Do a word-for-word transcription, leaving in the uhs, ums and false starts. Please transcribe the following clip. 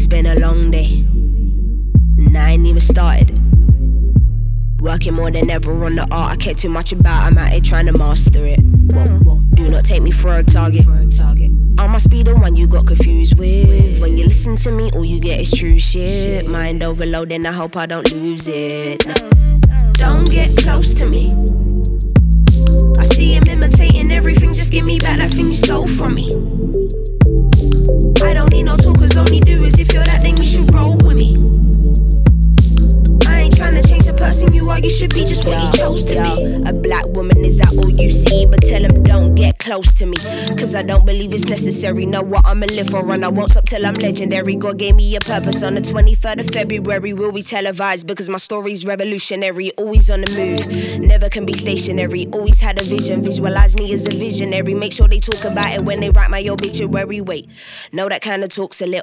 been a long day, and I ain't even started. Working more than ever on the art I care too much about, I'm out here trying to master it. Whoa, whoa. Do not take me for a target. I must be the one you got confused with. When you listen to me, all you get is true shit. Mind overloading, I hope I don't lose it. No. Don't get close to me. I see him imitating everything, just give me back that thing you stole from me. I don't need no talkers, only doers. If you're that, then you should roll with me. I ain't tryna change the person you are, you should be just what yo, you chose to yo. be. A black woman, is that all you see? But tell them don't get close to me, cause I don't believe it's necessary. Know what I'ma live for, and I won't stop till I'm legendary. God gave me a purpose on the twenty-third of February. Will be televised because my story's revolutionary. Always on the move, never can be stationary. Always had a vision, visualize me as a visionary. Make sure they talk about it when they write my obituary. Wait, no, that kind of talk's a little